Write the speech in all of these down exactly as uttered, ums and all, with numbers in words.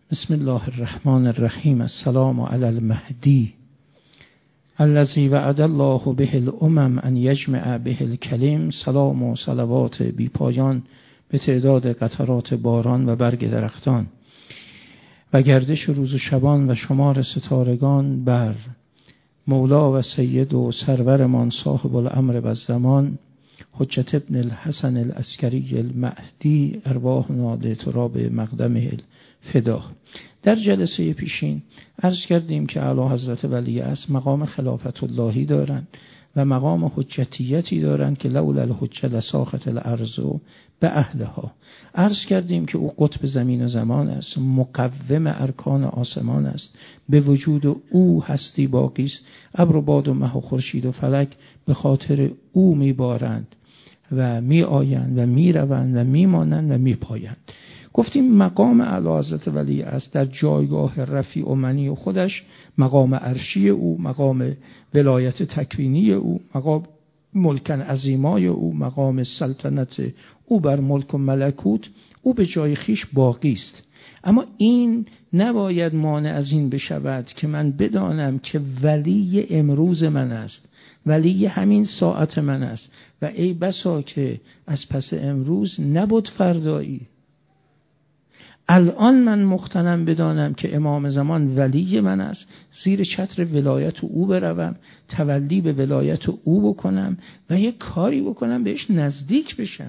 بسم الله الرحمن الرحیم. السلام علی المهدی الذی وعد الله به الامم ان یجمع به الکلم. سلام و صلوات بی پایان به تعداد قطرات باران و برگ درختان و گردش روز و شبان و شمار ستارگان بر مولا و سید و سرورمان صاحب الامر و الزمان حجت ابن الحسن العسکری المهدی ارواحنا لتراب مقدمه الفدا. در جلسه پیشین عرض کردیم که اعلی حضرت ولی عصر مقام خلافت اللهی دارند و مقام حجتیتی دارند که لولا الحجه لساخت الارض به اهلها. عرض کردیم که او قطب زمین و زمان است، مقوم ارکان آسمان است، به وجود او هستی باقی است. ابر و باد و مه و خورشید و فلک به خاطر او میبارند و می آیند و می روند و می مانند و می پایند. گفتیم مقام اعلی حضرت ولی است در جایگاه رفیع و منی و خودش، مقام عرشی او، مقام ولایت تکوینی او، مقام ملکن عظیمای او، مقام سلطنت او بر ملک و ملکوت او به جای خیش باقی است. اما این نباید مانع از این بشود که من بدانم که ولی امروز من است، ولی همین ساعت من است و ای بسا که از پس امروز نبود فردایی. الان من مقتنم بدانم که امام زمان ولی من است، زیر چتر ولایت او بروم، تولی به ولایت او بکنم و یک کاری بکنم بهش نزدیک بشم.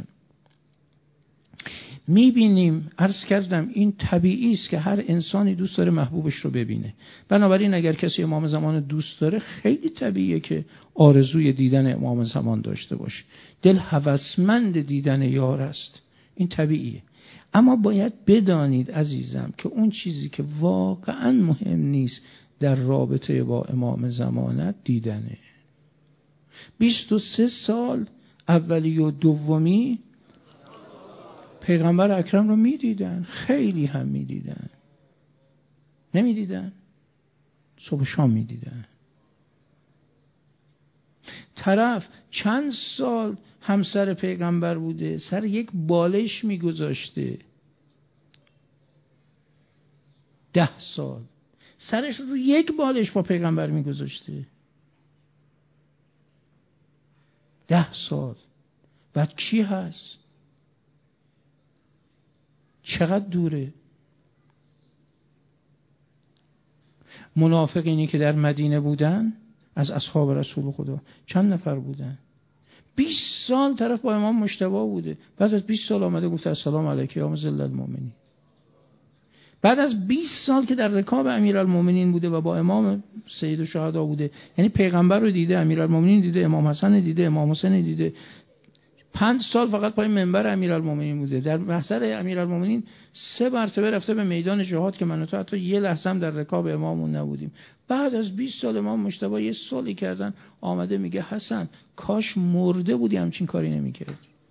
میبینیم، عرض کردم این طبیعی است که هر انسانی دوست داره محبوبش رو ببینه. بنابراین اگر کسی امام زمان دوست داره خیلی طبیعیه که آرزوی دیدن امام زمان داشته باشه. دل هوسمند دیدن یار است، این طبیعیه. اما باید بدانید عزیزم که اون چیزی که واقعا مهم نیست در رابطه با امام زمانت دیدنه. بیست و سه سال اولی و دومی پیغمبر اکرم رو میدیدن، خیلی هم میدیدن. نمیدیدن؟ صبح شام میدیدن. طرف چند سال همسر پیغمبر بوده، سر یک بالش میگذاشته، ده سال سرش رو یک بالش با پیغمبر میگذاشته، ده سال. بعد کی هست؟ چقدر دوره؟ منافقینی که در مدینه بودن از اصحاب رسول خدا چند نفر بودن؟ بیست سال طرف با امام مجتبی بوده، بعد از بیست سال آمده گفته السلام علیک یا ذل المؤمنین. بعد از بیست سال که در رکاب امیرالمومنین بوده و با امام سید الشهدا بوده، یعنی پیغمبر رو دیده، امیرالمومنین دیده، امام حسن دیده، امام حسین دیده، پنج سال فقط پای منبر امیرالمومنین بوده. در محضر امیرالمومنین سه مرتبه رفته به میدان جهاد که من و تو حتی یه لحظه هم در رکاب امامون نبودیم. بعد از بیست سال امام مجتبی یه صلحی کردن، آمده میگه حسن کاش مرده بودی همچین کاری نمیکردی.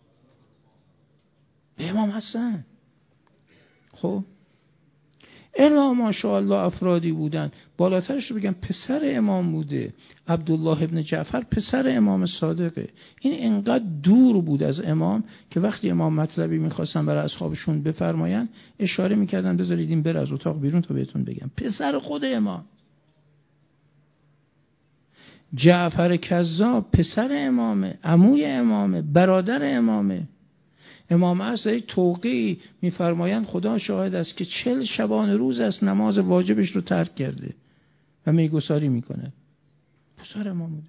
به امام حسن. خب الا ماشاءالله افرادی بودن، بالاترش رو بگم پسر امام بوده، عبدالله ابن جعفر پسر امام صادقه. این انقدر دور بود از امام که وقتی امام مطلبی میخواستن برای اصحابشون بفرماین اشاره میکردن بذارید این بر از اتاق بیرون تا بهتون بگم. پسر خود امام. جعفر کذاب پسر امامه، عموی امامه، برادر امامه. امام عصر توقی میفرمایند خدا شاهد است که چل شبانه روز است نماز واجبش رو ترک کرده و میگساری میکنه. پسر امام بوده.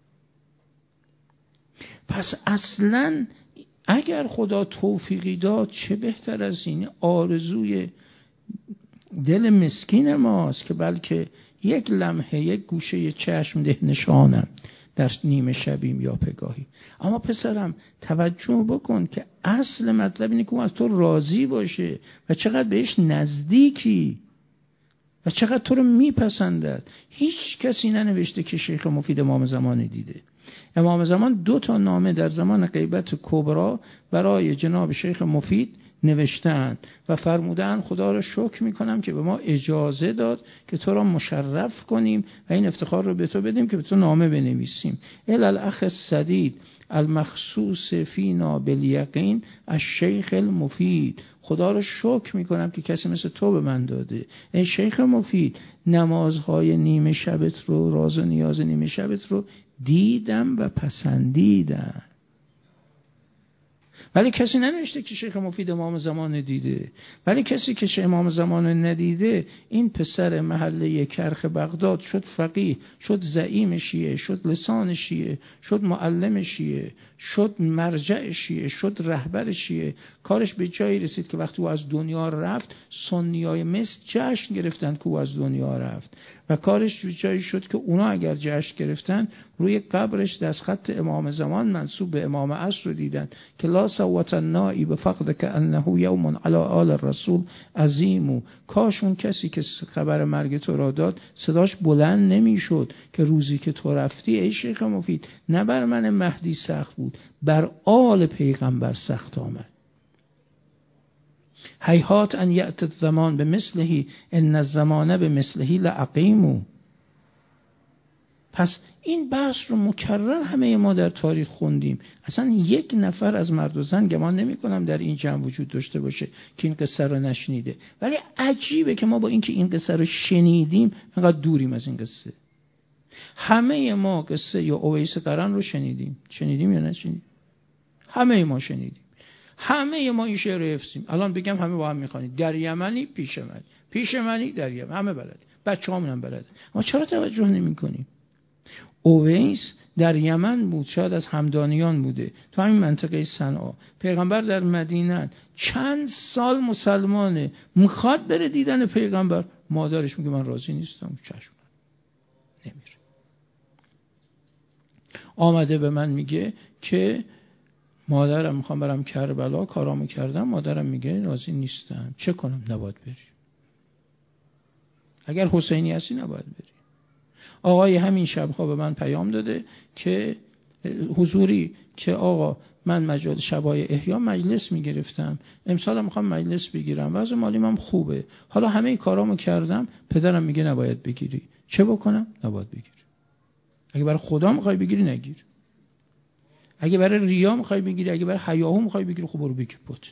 پس اصلا اگر خدا توفیقی داد چه بهتر از این. آرزوی دل مسکین ماست که بلکه یک لمحه یک گوشه چشم ده نشانم در نیمه شبیم یا پگاهی. اما پسرم توجه بکن که اصل مطلب اینه که اون از تو راضی باشه و چقدر بهش نزدیکی و چقدر تو رو میپسندد. هیچ کسی ننوشته که شیخ مفید امام زمان دیده. امام زمان دو تا نامه در زمان غیبت کبرا برای جناب شیخ مفید نوشتند و فرمودند خدا را شکر میکنم که به ما اجازه داد که تو را مشرف کنیم و این افتخار رو به تو بدیم که به تو نامه بنویسیم. الاخ السدید المخصوص فینا بالیقین الشیخ المفید. خدا رو شکر میکنم که کسی مثل تو به من داده. ای شیخ مفید، نمازهای نیمه شبت رو، راز و نیاز نیمه شبت رو دیدم و پسندیدم. ولی کسی ننوشته که شیخ مفید امام زمان دیده. ولی کسی که امام زمان ندیده، این پسر محله کرخ بغداد شد فقیه، شد زعیم شیعه، شد لسان شیعه، شد معلم شیعه، شد مرجع شیعه، شد رهبر شیعه. کارش به جایی رسید که وقتی او از دنیا رفت، سنیای مصر جشن گرفتن که او از دنیا رفت. و کارش به جایی شد که اونا اگر جشن گرفتن، روی قبرش دستخط امام زمان منسوب به امام عصر رو دیدن که لا صوت النائی بفقد که انه یوم علی آل الرسول عظیم. کاش اون کسی که خبر مرگ تو را داد صداش بلند نمیشد که روزی که تو رفتی ای شیخ مفید، نه بر من مهدی سخت بود، بر آل پیغمبر سخت آمد. هیهات ان یأتی الزمان به مثلهی ان الزمان به مثلهی لعقیمو. پس این بحث رو مکرر همه ما در تاریخ خوندیم. اصلا یک نفر از مرد و زن گمان نمی کنم در این جمع وجود داشته باشه که این قصه رو نشنیده. ولی عجیبه که ما با اینکه این قصه رو شنیدیم انقدر دوریم از این قصه. همه ما قصه یا اویس قرن رو شنیدیم. شنیدیم یا نشنیدیم؟ همه ما شنیدیم. همه ما این شعر رو حفظیم. الان بگم همه با هم میخوانید. در یمنی پیش من، پیش منی در یمن، همه بلد، بچه‌هامون هم بلد. ما چرا توجه نمی‌کنیم؟ اویس در یمن بود، شاید از همدانیان بوده، تو همین منطقه صنعا. پیغمبر در مدینه چند سال مسلمانه، میخواد بره دیدن پیغمبر، مادرش میگه من راضی نیستم، چشم نمیره. آمده به من میگه که مادرم میخوام برم کربلا، کارامو کردم، مادرم میگه راضی نیستم، چه کنم؟ نباید بری. اگر حسینی هستی نباید بری. آقای همین شبها به من پیام داده که حضوری که آقا من مجال شبای احیا مجلس میگرفتم، امسال هم میخوام مجلس بگیرم، وضع مالیم هم خوبه، حالا همه کارامو کردم، پدرم میگه نباید بگیری، چه بکنم؟ نباید بگیری. اگه برای خدا میخوای بگیری نگیر، اگه برای ریا میخوای بگیری، اگه برای حیاهو میخوای بگیری، خب برو بگیر باطل.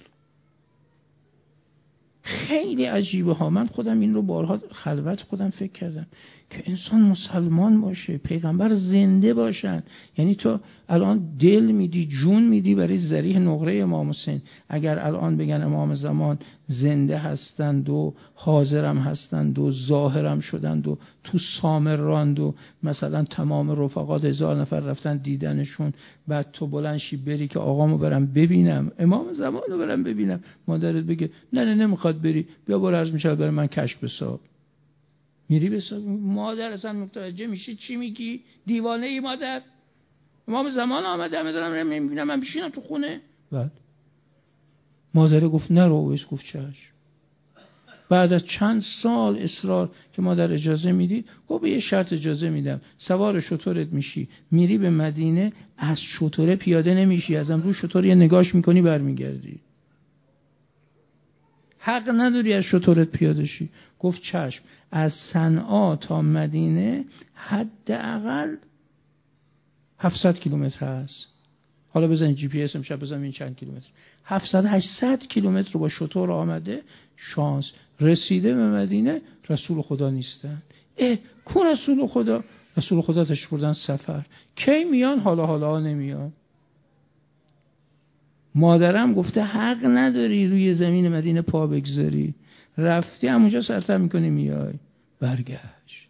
خیلی عجیبه ها. من خودم این رو بارها خلوت خودم فکر کردم که انسان مسلمان باشه، پیغمبر زنده باشن. یعنی تو الان دل میدی، جون میدی برای ذریح نقره امام حسین. اگر الان بگن امام زمان زنده هستند و حاضرم هستند و ظاهرم شدند و تو سامراند و مثلا تمام رفقات هزار نفر رفتن دیدنشون، بعد تو بلند شی بری که آقامو برم ببینم، امام زمانو برم ببینم، مادرت بگه نه نه نمیخواد بری، بیا برو عرض میشه برای من کشف بساب. میری بساب؟ مادر اصلا متوجه میشی چی میگی؟ دیوانه ای مادر؟ امام زمان آمده همه دارم میبینم، من بشینم تو خونه؟ بعد مادر گفت نرو، اویس گفت چشم. بعد از چند سال اصرار که مادر اجازه میدید، گفت به یه شرط اجازه میدم، سوار شترت میشی میری به مدینه، از شتره پیاده نمیشی، ازم رو شتر یه نگاش میکنی برمیگردی، حق نداری از شترت پیاده شی. گفت چشم. از صنعا تا مدینه حداقل هفتصد کیلومتر هست. حالا بزنید جی پی اس امشب بزنید این چند کیلومتر، هفتصد هشتصد کیلومتر رو با شتر آمده، شانس رسیده به مدینه، رسول خدا نیستن. اه کو رسول خدا؟ رسول خدا تشریف بردن سفر، کی میان؟ حالا حالا نمیان. مادرم گفته حق نداری روی زمین مدینه پا بگذاری، رفتی همونجا سرتر میکنی میای. برگشت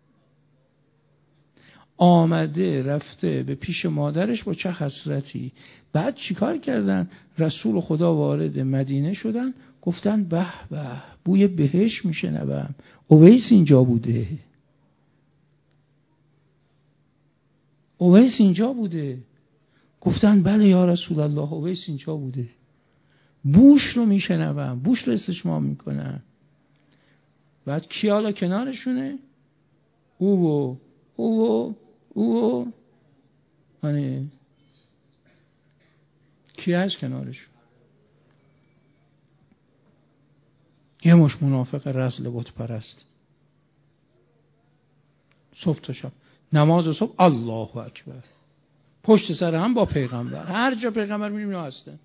آمده رفته به پیش مادرش با چه حسرتی. بعد چیکار کردن؟ رسول خدا وارد مدینه شدن، گفتن به به بوی بهشت میشنوم، اویس اینجا بوده، اویس اینجا بوده. گفتن بله یا رسول الله اویس اینجا بوده، بوش رو میشنوم، بوش رو استشمام میکنم. بعد کی حالا کنارشونه؟ او و او و او و آنه کی هست کنارشون؟ یه مش منافق رذل بت پرست، صبح تا شب نماز صبح الله اکبر، پشت سر هم با پیغمبر، هر جا پیغمبر میریم اینا هستن.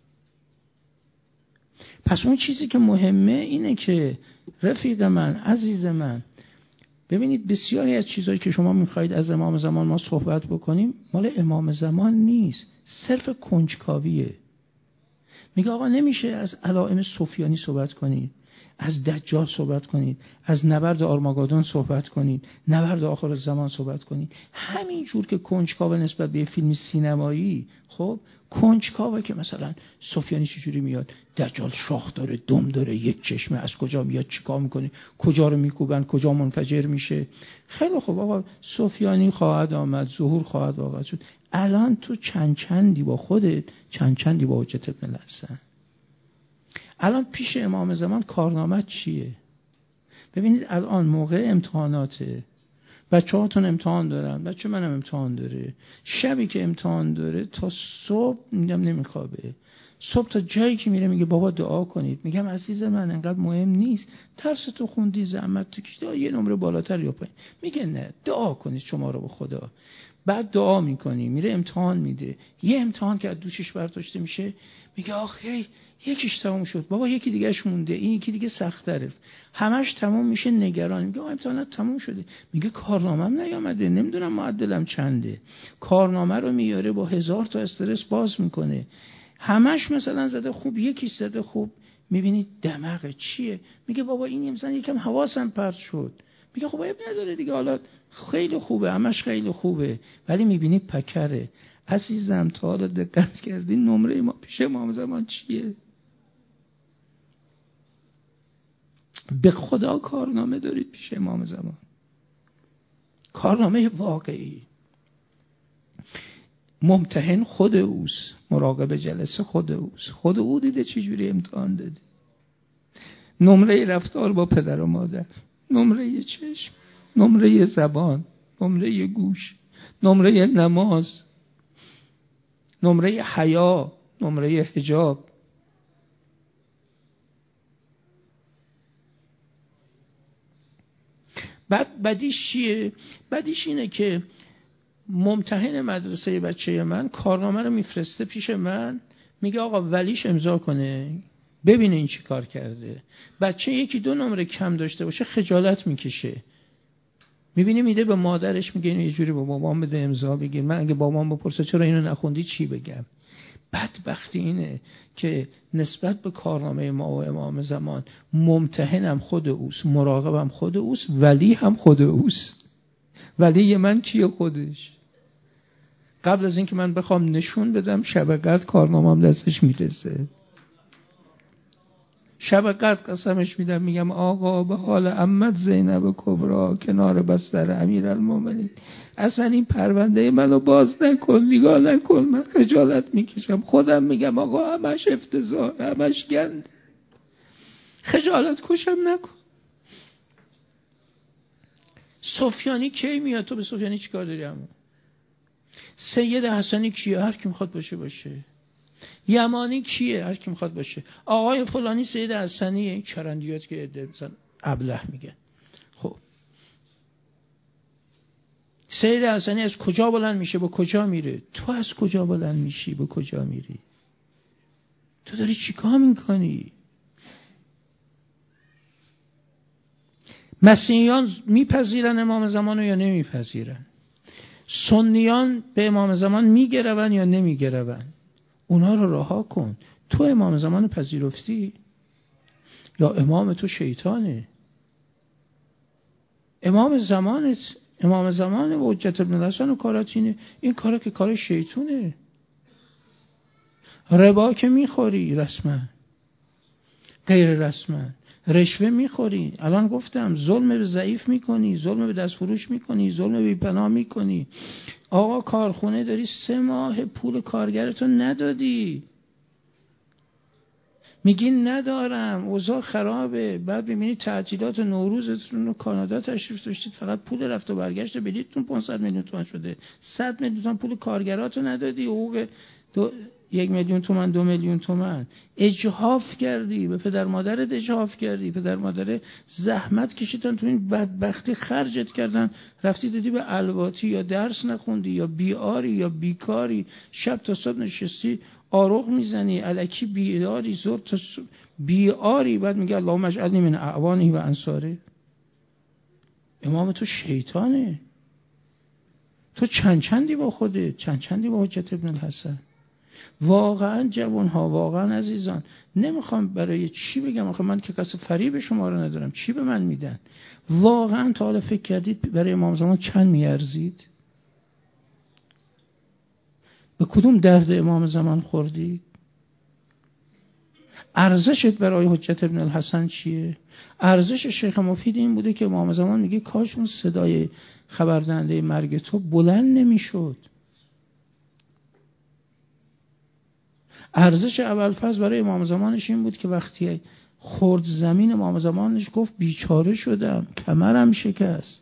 پس اون چیزی که مهمه اینه که رفیق من، عزیز من، ببینید بسیاری از چیزایی که شما میخواید از امام زمان ما صحبت بکنیم مال امام زمان نیست، صرف کنجکاویه. میگه آقا نمیشه از علائم سفیانی صحبت کنید، از دجال صحبت کنید، از نبرد آرماگدون صحبت کنید، نبرد آخر الزمان صحبت کنید. همین جور که کنجکاو نسبت به فیلم سینمایی، خب کنجکاوه که مثلا سفیانی چجوری میاد، دجال شاخ داره، دم داره، یک چشمه، از کجا میاد، چیکار میکنه، کجا رو میکوبن، کجا منفجر میشه. خیلی خوب آقا سفیانی خواهد آمد، ظهور خواهد واقع شد. الان تو چند چندی با خودت، چند چندی با حجت ابن الحسن. الان پیش امام زمان کارنامه چیه؟ ببینید الان موقع امتحاناته، بچه هاتون امتحان دارن، بچه منم امتحان داره، شبی که امتحان داره تا صبح میگم نمیخوابه، صبح تا جایی که میره میگه بابا دعا کنید. میگم عزیز من انقدر مهم نیست، ترس تو خوندی، زحمت تو کشیدی، یه نمره بالاتر یا پایین. میگه نه دعا کنید شما رو به خدا. بعد دعا میکنی، میره امتحان میده، یه امتحان که از دوشش برداشته میشه میگه آخه یکیش تموم شد بابا، یکی دیگهش مونده، این یکی دیگه سخت‌تره، همش تموم میشه، نگران. میگه امتحانات تموم شده، میگه کارنامه‌ام نیامده، نمیدونم معدلم چنده، کارنامه رو میاره با هزار تا استرس باز میکنه، همش مثلا زده خوب، یکیش زده خوب. میبینید دماغ چیه؟ میگه بابا این مثلا یکم حواسم پرت شد. میگه خب اب نداره دیگه، حالا خیلی خوبه، همش خیلی خوبه، ولی میبینی پکره. عزیزم تا حالا دقت کردی نمره ما پیش امام زمان چیه؟ به خدا کارنامه دارید پیش امام زمان، کارنامه واقعی. ممتحن خود اوست، مراقب جلسه خود اوست، خود او دیده چجوری امتحان داده، نمره رفتار با پدر و مادر، نمره چشم، نمره زبان، نمره گوش، نمره نماز، نمره حیا، نمره حجاب. بعد بدیش چیه؟ بدیش اینه که ممتحن مدرسه بچه من کارنامه رو میفرسته پیش من، میگه آقا ولیش امضا کنه ببینه این چی کار کرده. بچه یکی دو نمره کم داشته باشه خجالت میکشه، میبینی میده به مادرش، میگه اینو یه جوری به بابام بده امضا بگیر، من اگه بابام بپرسه چرا اینو نخوندی چی بگم. بدبختی اینه که نسبت به کارنامه ما و امام زمان ممتحنم خود اوست، مراقبم خود اوست، ولی هم خود اوست. ولی من کیه خودش؟ قبل از اینکه من بخوام نشون بدم شب قدر کارنامه‌ام دستش میرسه، شب قدر قسمش میدم، میگم آقا به حال عمت زینب کبرا کنار بستر امیرالمومنین، اصلا این پرونده منو باز نکن، نگاه نکن، من خجالت میکشم. خودم میگم آقا همش افتضاح، همش گند، خجالت کشم نکن. سفیانی کی میاد؟ تو به سفیانی چیکار داری؟ اما سید حسنی کیه؟ هر کی میخواد باشه باشه. یمانی کیه؟ هر کی میخواد باشه. آقای فلانی سید حسنیه، چرندیات که عده مثلا ابله میگه. خب سید حسنی از کجا بلند میشه به کجا میره؟ تو از کجا بلند میشی به کجا میری؟ تو داری چیکار میکنی؟ مسیحیان میپذیرن امام زمانو یا نمیپذیرن؟ سنیان به امام زمان میگرون یا نمیگرون؟ اونا رو رها کن. تو امام زمان پذیرفتی یا امام تو شیطانه؟ امام زمانت، امام زمان و حجت ابن الحسن و کاراتینه، این کارا که کار شیطونه. ربا که میخوری رسما، غیر رسما رشوه میخوری، الان گفتم ظلم به ضعیف میکنی، ظلم به دست فروش میکنی، ظلم به بی‌پناه میکنی. آقا کارخونه داری سه ماه پول کارگرتو ندادی، میگی ندارم اوضاع خرابه، بعد میبینی تعطیلات نوروزتون رو کانادا تشریف داشتید فقط پول رفت و برگشت بلیطتون پانصد میلیون تومان شده، صد میلیون تومان پول کارگراتو ندادی، حقوق دو یک میلیون تومن، دو میلیون تومن اجحاف کردی، به پدر مادرت اجحاف کردی، پدر مادر زحمت کشیدن تو این بدبختی خرجت کردن، رفتی دادی به الواتی، یا درس نخوندی، یا بیاری، یا بیکاری، شب تا صبح نشستی آروغ میزنی، الکی بیاری، زور تا بیاری، بعد میگه اللهم اجعلنی من اعوانه و انصاره. امام تو شیطانه. تو چند چندی با خودت، چند چندی با حجت ابن الحسن. واقعا جوانها، واقعا عزیزان، نمیخوام برای چی بگم، آخه من که کسی فریب شما رو ندارم، چی به من میدن؟ واقعا تا حالا فکر کردید برای امام زمان چند میارزید؟ به کدوم درد امام زمان خوردید؟ ارزشت برای حجت ابن الحسن چیه؟ ارزش شیخ مفید این بوده که امام زمان میگه کاش اون صدای خبردهنده مرگ تو بلند نمیشد. ارزش ابوالفضل برای امام زمانش این بود که وقتی خورد زمین، امام زمانش گفت بیچاره شدم، کمرم شکست.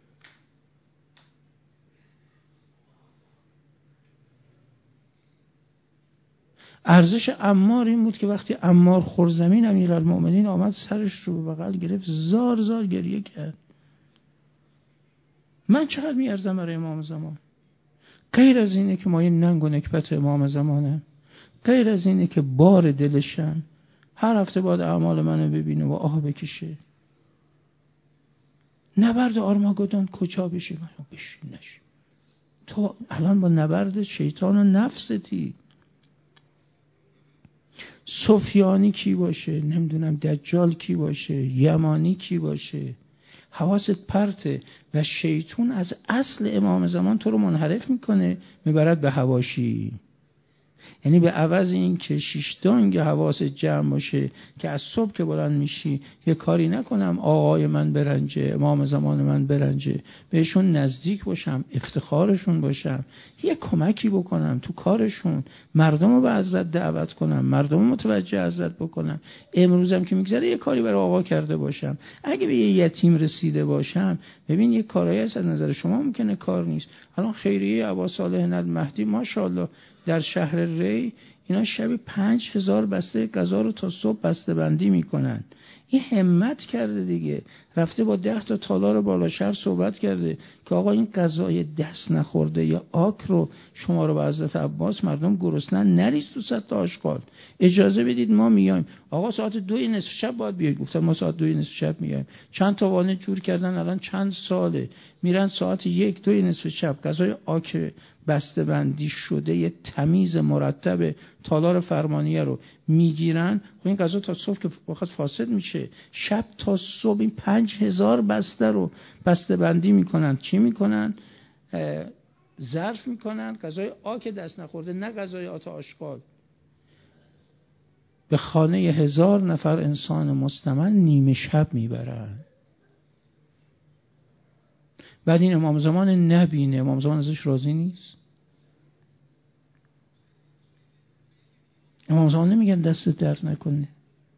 ارزش عمار این بود که وقتی عمار خورد زمین، امیرالمؤمنین آمد سرش رو به بغل گرفت، زار زار گریه کرد. من چقدر میارزم برای امام زمان؟ غیر از اینه که ما این ننگ و نکبت امام زمانه، غیر از اینه که بار دلشم هر هفته بعد اعمال منو ببینه و آه بکشه. نبرد آرماگدون کجا بشه؟ منو بشین نشین. تو الان با نبرد شیطان و نفستی. سفیانی کی باشه، نمیدونم دجال کی باشه، یمانی کی باشه، حواست پرته و شیطان از اصل امام زمان تو رو منحرف میکنه، میبرد به حواشی. یعنی به عوض این که شش دانگ حواس جمع باشه که از صبح که بلند میشی یه کاری نکنم آقای من برنجه، امام زمان من برنجه، بهشون نزدیک باشم، افتخارشون باشم، یه کمکی بکنم تو کارشون، مردم رو به حضرت دعوت کنم، مردم رو متوجه حضرت بکنم، امروزم که میگذره یه کاری برای آقا کرده باشم. اگه به یه یتیم رسیده باشم، ببین یه کارایی هست از نظر شما ممکنه کار نیست. الان خیریه ابا صالح ندمهدی ماشاءالله در شهر ری اینا شبی پنج هزار بسته غذا رو تا صبح بسته بندی میکنن. این همت کرده دیگه، رفته با ده تا تالار بالا شهر صحبت کرده که آقا این غذای دست نخورده یا آک رو شما رو به حضرت عباس، مردم گرسنن، نریز تو سطح آشغال، اجازه بدید ما میایم. آقا ساعت دوی نصف شب باید بیاید. گفتن ما ساعت دوی نصف شب میایم. چند تا وانه جور کردن، الان چند ساله میرن ساعت یک دوی نصف شب غذای آک بسته بندی شده یه تمیز مرتب تالار فرمانیه رو میگیرن. خب این غذا تا صبح که وقت فاسد میشه، شب تا صبح این پنج هزار بسته رو بسته بندی میکنن. چی میکنن؟ ظرف میکنن غذای آک دست نخورده، نه غذای آت آشغال. به خانه هزار نفر انسان مستمن نیمه شب میبرن. بعد این امام زمان نبینه، امام زمان ازش راضی نیست. امام زمان نمیگن دست درد نکنه.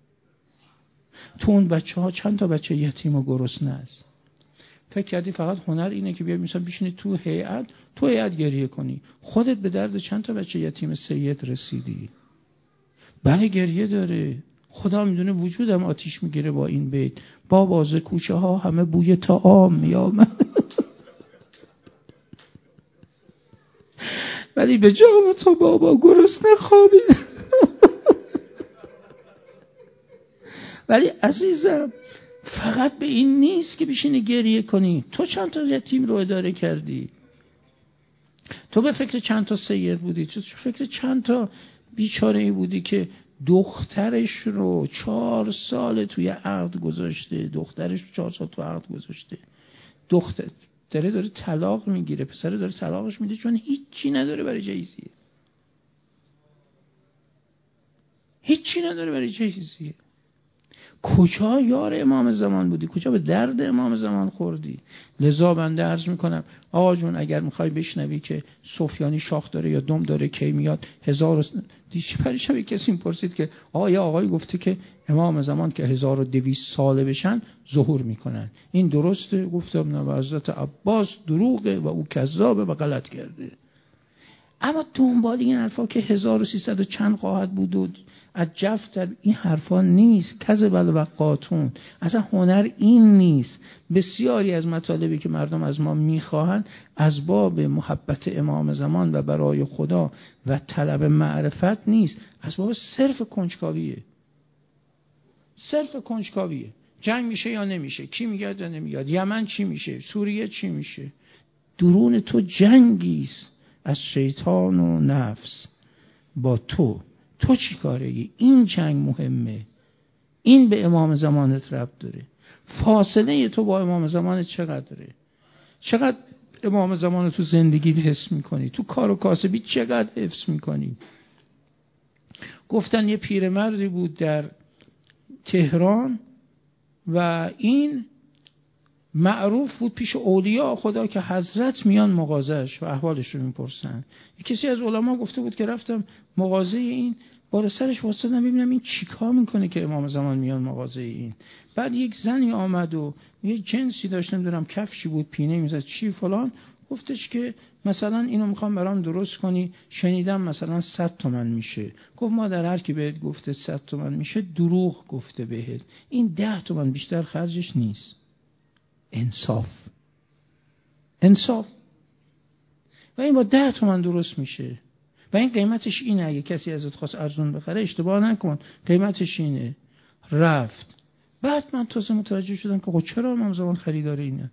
تو اون بچه ها چند تا بچه یتیم و گرسنه است. فکر کردی فقط هنر اینه که بیای مثلا بشینی تو هیئت، تو هیئت گریه کنی؟ خودت به درد چند تا بچه یتیم سید رسیدی؟ بله گریه داره. خدا میدونه وجودم آتیش میگیره با این بیت. با باز کوچه ها همه بوی طعام میامد ولی به جام تو بابا گرسنه خوابید. ولی عزیزم فقط به این نیست که بشینی گریه کنی. تو چند تا یتیم رو اداره کردی؟ تو به فکر چند تا سید بودی؟ تو به فکر چند تا بیچاره ای بودی که دخترش رو چهار سال توی عقد گذاشته، دخترش رو چهار سال توی عقد گذاشته، دختر داره داره طلاق میگیره، پسر داره طلاقش میده چون هیچی نداره برای جهیزیه، هیچی نداره برای جهیزیه. کجا یار امام زمان بودی؟ کجا به درد امام زمان خوردی؟ لذا بنده عرض میکنم آقا جون اگر میخوای بشنوی که سفیانی شاخ داره یا دم داره کی میاد، هزار و دیشی پریشب کسی میپرسید که آقا یا آقای گفته که امام زمان که هزار و دویست ساله بشن ظهور میکنن، این درسته؟ گفتم نه، حضرت عباس دروغه و او کذابه و غلط کرده. اما دنبال این حرفا که هزار و سیصد و چند خواهد بود و از جفتر، این حرفا نیست. کذب الوقاتون، اصلا هنر این نیست. بسیاری از مطالبی که مردم از ما میخواهند از باب محبت امام زمان و برای خدا و طلب معرفت نیست، از باب صرف کنجکاویه. صرف کنجکاویه. جنگ میشه یا نمیشه، کی میگه یا نمیاد، یمن چی میشه، سوریه چی میشه. درون تو جنگیست از شیطان و نفس با تو. تو چی کاره؟ این جنگ مهمه. این به امام زمانت ربط داره. فاصله تو با امام زمانت چقدره؟ چقدر امام زمان تو زندگی حفظ میکنی؟ تو کار و کاسبی چقدر حفظ میکنی؟ گفتن یه پیرمردی بود در تهران و این معروف بود پیش اولیاء خدا که حضرت میان مغازهش و احوالش رو میپرسن. کسی از علما گفته بود که رفتم مغازه این، بالا سرش واسطم ببینم این چیکار میکنه که امام زمان میان مغازه این. بعد یک زنی آمد و یه جنسی داشت، نمیدونم کفشی بود، پینه میزد چی فلان، گفتش که مثلا اینو میخوام برام درست کنی، شنیدم مثلا صد تومن میشه. گفت مادر هر کی بهت گفته صد تومن میشه دروغ گفته بهت، این ده تومن بیشتر خرجش نیست. انصاف انصاف و این با ده تومن درست میشه و این قیمتش اینه. اگه کسی ازت خواست ارزون بخره اشتباه نکن، قیمتش اینه. رفت. بعد من تازه متوجه شدم که خب چرا امام زمان خریدار اینه.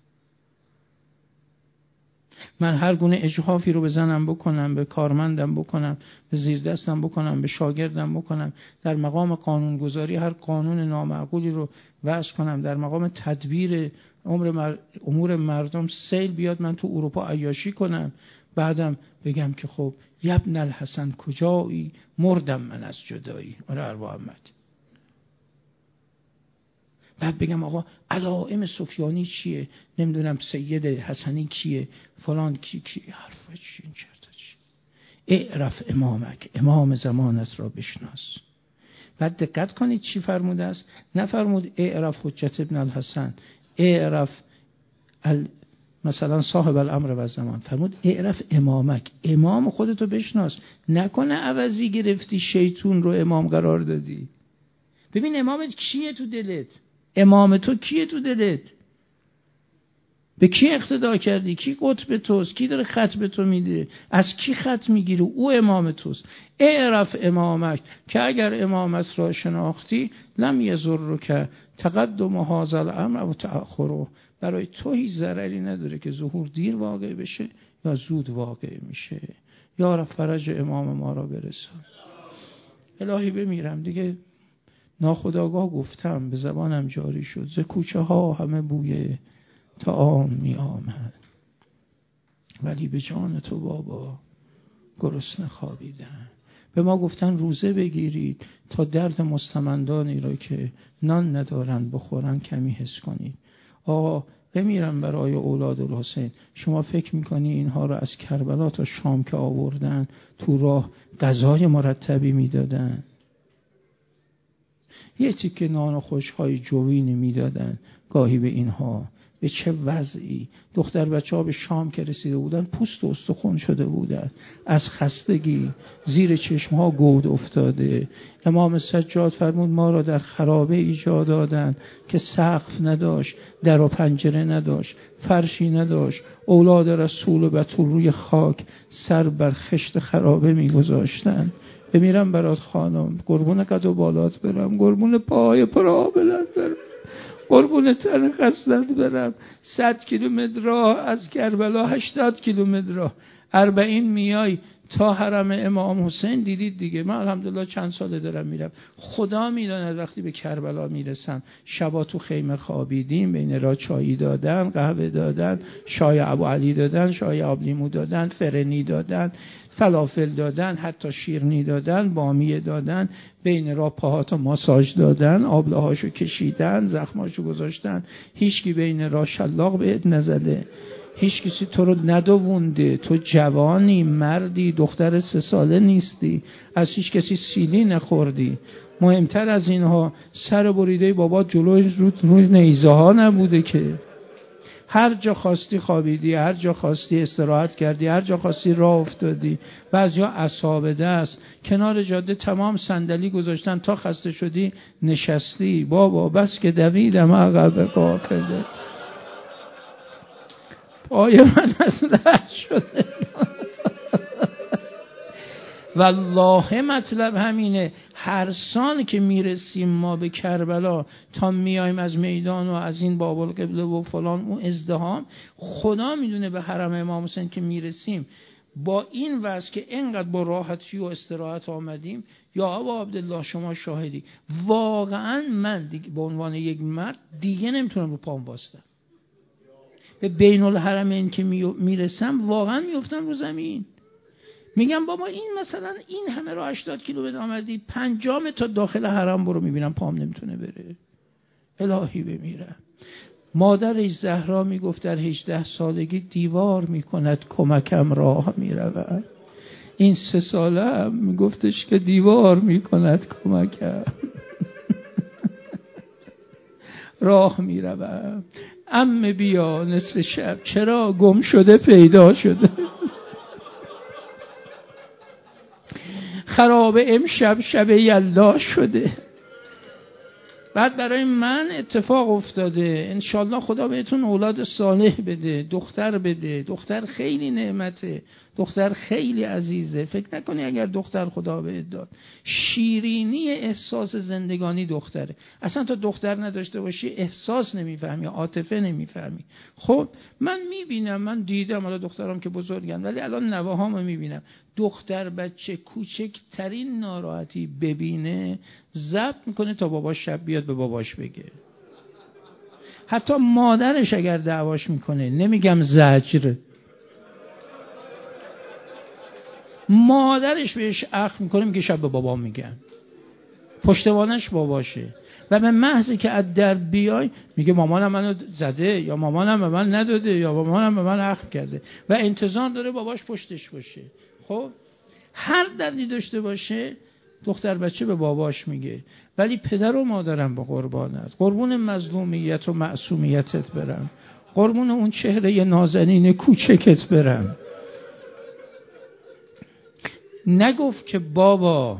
من هر گونه اجحافی رو بزنم بکنم، به کارمندم بکنم، به زیر دستم بکنم، به شاگردم بکنم، در مقام قانونگذاری هر قانون نامعقولی رو وضع کنم، در مقام تدبیر امور مر... امور مردم سیل بیاد من تو اروپا عیاشی کنم، بعدم بگم که خب یبن الحسن کجایی، مردم من از جدایی. آره ارواح محمد. بعد بگم آقا علائم سفیانی چیه، نمیدونم سید حسنی کیه، فلان کی کی، حرفا چی، این چرتا چی. اعرف امامک، امام زمانت را بشناس. بعد دقت کنید چی فرموده است. نفرمود اعرف حجت ابن الحسن، اعرف ال... مثلا صاحب الامر و زمان. فرمود اعرف امامک، امام خودتو بشناس. نکنه عوضی گرفتی شیطون رو امام قرار دادی. ببین امامت کیه تو دلت، امام تو کیه تو دلت، به کی اقتدا کردی، کی قطب توست، کی داره خط به تو میده، از کی خط میگیره، او امام توست. اعرف امامک، که اگر امامت را شناختی لم یضرک تقدم هذا الامر و تأخره، برای تو هیچ ضرری نداره که ظهور دیر واقع بشه یا زود واقع میشه. یا رب فرج امام ما را برسان. الهی بمیرم دیگه، ناخودآگاه گفتم، به زبانم جاری شد، ز کوچه ها همه بوی طعام می آمد، ولی به جان تو بابا گرسنه خوابیدن. به ما گفتن روزه بگیرید تا درد مستمندانی را که نان ندارن بخورن کمی حس کنید. آقا بمیرم برای اولاد الحسین. شما فکر میکنی اینها را از کربلا تا شام که آوردن تو راه غذای مرتبی میدادن؟ یه تیکه نان و خوشهای جوینی میدادن گاهی به اینها. به چه وضعی دختر بچه ها به شام که رسیده بودن پوست و استخون شده بودن از خستگی، زیر چشم ها گود افتاده. امام سجاد فرمود ما را در خرابه ایجاد دادن که سقف نداشت، در و پنجره نداشت، فرشی نداشت. اولاد رسول و بطول روی خاک سر بر خشت خرابه میگذاشتن. بمیرم برات خانم، قربون قد و بالات برم، قربون پای پرابلت برم، قربون تن خستت برم. صد کیلومتر راه از کربلا، هشتاد کیلومتر راه، اربعین میای تا حرم امام حسین. دیدید دیگه، من الحمدلله چند ساله دارم میرم. خدا میداند وقتی به کربلا میرسم شبا تو خیمه خوابیدیم، بین را چایی دادن، قهوه دادن، شای ابو علی دادن، شای آبلیمو دادن، فرنی دادن، فلافل دادن، حتی شیرنی دادن، بامیه دادن، بین را پاهاتو ماساژ دادن، آبلهاشو کشیدن، زخماشو گذاشتن. هیچکی بین را شلاق بهت نزده، هیچ کسی تو رو ندوونده. تو جوانی، مردی، دختر سه ساله نیستی، از هیچ کسی سیلی نخوردی. مهمتر از اینها سر بریده بابا جلوی روی نیزه ها نبوده که. هر جا خواستی خوابیدی، هر جا خواستی استراحت کردی، هر جا خواستی راه افتادی. بعضیا عصابه دست کنار جاده تمام صندلی گذاشتن، تا خسته شدی نشستی. بابا بس که دویدم عقب قافله، پای من از ره شده. والله مطلب همینه. هر سال که میرسیم ما به کربلا تا میایم از میدان و از این باب القبله و فلان اون ازدحام، خدا میدونه به حرم امام حسین که میرسیم با این وضع که اینقدر با راحتی و استراحت آمدیم. یا ابا عبدالله شما شاهدی، واقعا من دیگه به عنوان یک مرد دیگه نمیتونم رو پام وایستم. به بین الحرمین که میرسم واقعا میفتم رو زمین، میگم بابا این مثلا این همه رو هشتاد کیلومتر آمدی، پنجام تا داخل حرم برو، میبینم پام نمیتونه بره. الهی بمیرم. مادرش زهرا میگفت در هجده سالگی دیوار میکند کمکم راه میرود. این سه ساله هم میگفتش که دیوار میکند کمکم راه میروم. عمه بیا نصف شب، چرا گم شده پیدا شده. خراب امشب شب یلدا شده. بعد برای من اتفاق افتاده، انشالله خدا بهتون اولاد صالح بده، دختر بده. دختر خیلی نعمته، دختر خیلی عزیزه. فکر نکنی اگر دختر خدا بهت داد. شیرینی احساس زندگانی دختره. اصلا تا دختر نداشته باشی احساس نمیفهمی، عاطفه نمیفهمی. خب من میبینم، من دیدم، حالا دخترام که بزرگن ولی الان نوه‌هامو میبینم، دختر بچه کوچکترین ناراحتی ببینه ضبط میکنه تا باباش شب بیاد به باباش بگه. حتی مادرش اگر دعواش میکنه، نمیگم زجر، مادرش بهش اخم میکنه، میگه شب به بابام میگم. پشتوانش باباشه. و به محضی که از در بیای میگه مامانم منو زده، یا مامانم به من نداده، یا مامانم به من اخم کرده، و انتظار داره باباش پشتش باشه. خب هر دردی داشته باشه دختر بچه به باباش میگه. ولی پدر و مادرم به قربانت، قربون مظلومیت و معصومیتت برم، قربون اون چهره نازنین کوچکت برم. نگفت که بابا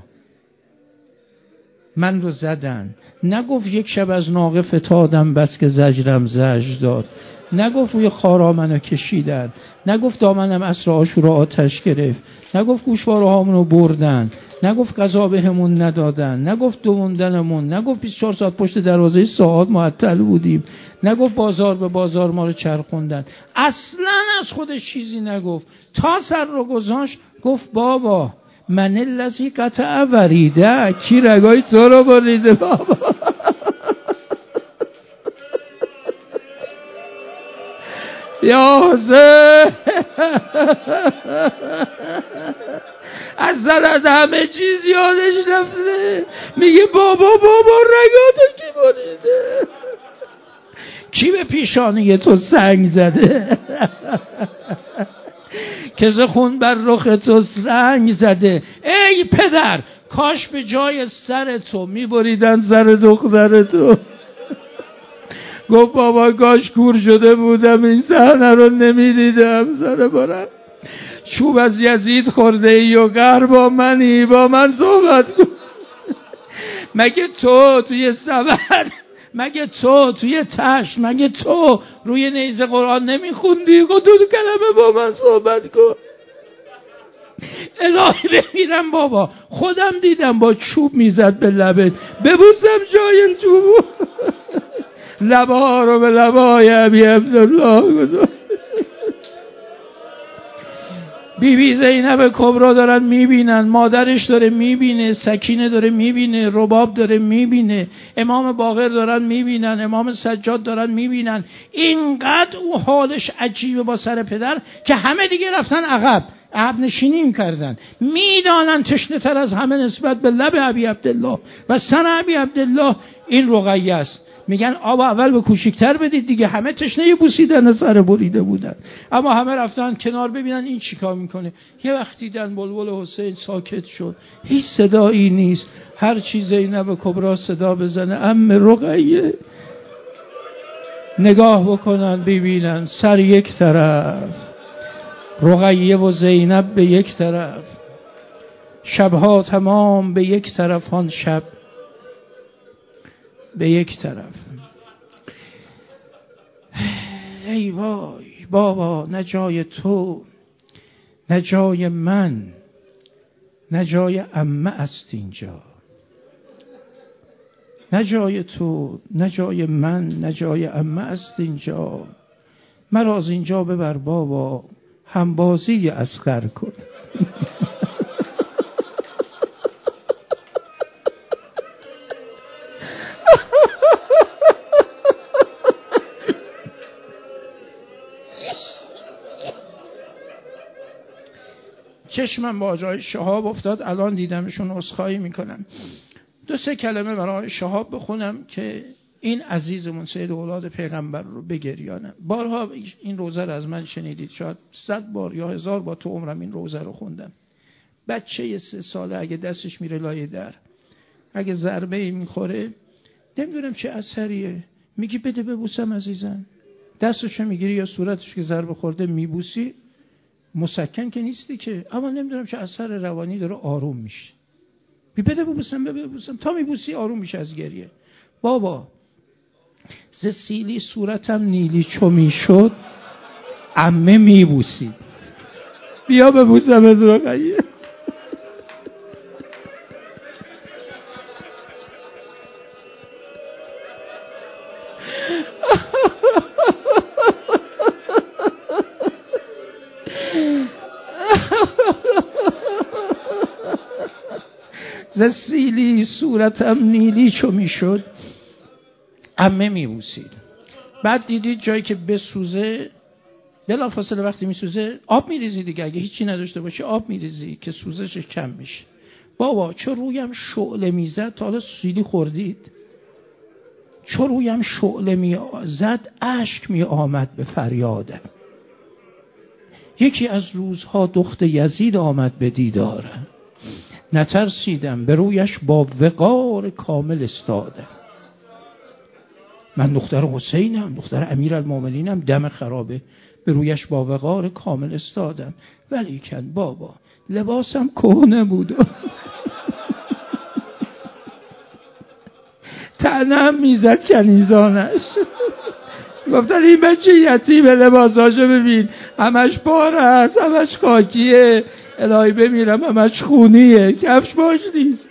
من رو زدن، نگفت یک شب از ناقه فتادم بس که زجرم زجر داد، نگفت روی خارا منو کشیدن، نگفت دامنم عصر عاشورا آتش گرفت، نگفت گوشواره هامونو بردن، نگفت غذا بهمون ندادن، نگفت دووندنمون، نگفت بیست و چهار ساعت پشت دروازه ساعات معطل بودیم، نگفت بازار به بازار ما رو چرخوندن. اصلا از خودش چیزی نگفت. تا سر رو گذاشت گفت بابا من الذی قطع وریده، کی رگای تو رو بریده بابا. یا حسین اصلا از همه چیز یادش رفته. میگه بابا بابا رگاتو کی بریده، کی به پیشانی تو سنگ زده، که خون بر رخ تو رنگ زده. ای پدر کاش به جای سر تو میبریدن سر دختر تو. گفت بابا کاش کور شده بودم این صحنه رو نمیدیدم. سر برم چوب از یزید خورده ای و قهر با منی، با من صحبت کن. مگه تو توی سبد، مگه تو توی تشت، مگه تو روی نیزه قرآن نمیخوندی؟ گفت دو کلمه با من صحبت کن. الهی بمیرم بابا، خودم دیدم با چوب میزد به لبت، ببوسم جای چوبو. لبه ها رو به لبه های ابی عبدالله گذاشت. بی بی زینب کبرا دارن میبینن، مادرش داره میبینه، سکینه داره میبینه، رباب داره میبینه، امام باقر دارن میبینن، امام سجاد دارن میبینن. اینقدر او حالش عجیبه با سر پدر که همه دیگه رفتن عقب، عقب نشینی میکردن. میدانن تشنه تر از همه نسبت به لب ابی عبدالله و سن ابی عبدالله این رقیه است. میگن آب اول به کوچیکتر بدید دیگه. همه تشنه بوسیدن سر بریده بودن، اما همه رفتن کنار ببینن این چیکار میکنه. یه وقتی دیدن بلبل حسین ساکت شد، هیچ صدایی نیست. هر چی زینب کبرا صدا بزنه ام رقیه نگاه بکنن ببینن سر یک طرف، رقیه و زینب به یک طرف، شبها تمام به یک طرف، آن شب به یک طرف. ای وای بابا، نه جای تو، نه جای من، نه جای عمه است اینجا. نه جای تو، نه جای من، نه جای عمه است اینجا. مرا از اینجا ببر بابا، همبازی اصغر کن. چشمم با آقای شهاب افتاد، الان دیدمشون، عذرخواهی میکنم. دو سه کلمه برای شهاب بخونم که این عزیزمون سید اولاد پیغمبر رو بگریانم. بارها این روزه رو از من شنیدید، شاید صد بار یا هزار بار تو عمرم این روزه رو خوندم. بچه سه ساله اگه دستش میره لای در، اگه ضربه ای میخوره، نمیدونم چه اثریه، میگی بده ببوسم عزیزم، دستشو میگیری یا صورتش که ضربه خورده میبوسی، مسکن که نیستی که، اما نمیدونم چه اثر روانی داره، آروم میشه. بی بده ببوسم بده ببوسم، تا میبوسی آروم میشه از گریه. بابا ز سیلی صورتم نیلی چو میشد، عمه میبوسی، بیا ببوسم از رقیه. ز سیلی صورتم نیلی چو میشد، عمه میبوسید. بعد دیدید جایی که بسوزه، بلافاصله وقتی میسوزه آب میریزی دیگه، اگه هیچی نداشته باشی آب میریزی که سوزش کم میشه. بابا چه رویم شعله میزد، تا حالا سیلی خوردید؟ چه رویم شعله میزد، اشک می آمد به فریادم. یکی از روزها دخت یزید آمد به دیدارم، نترسیدم به رویش با وقار کامل استادم. من دختر حسینم، دختر امیرالمومنینم، دم خرابه، به رویش با وقار کامل استادم. ولیکن بابا لباسم کهنه بود، تنم میزد کنیزانش. گفتن این بچه یتیمه، لباساشو ببین همش پاره است، همش خاکیه، الهی بمیرم همش خونیه، کفش باش نیست.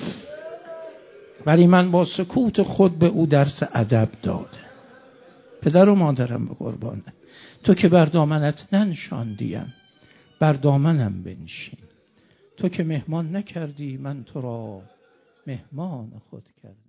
ولی من با سکوت خود به او درس ادب دادم. پدر و مادرم به قربانه، تو که بر دامنت ننشاندیم، بر دامنم بنشین. تو که مهمان نکردی، من تو را مهمان خود کردم.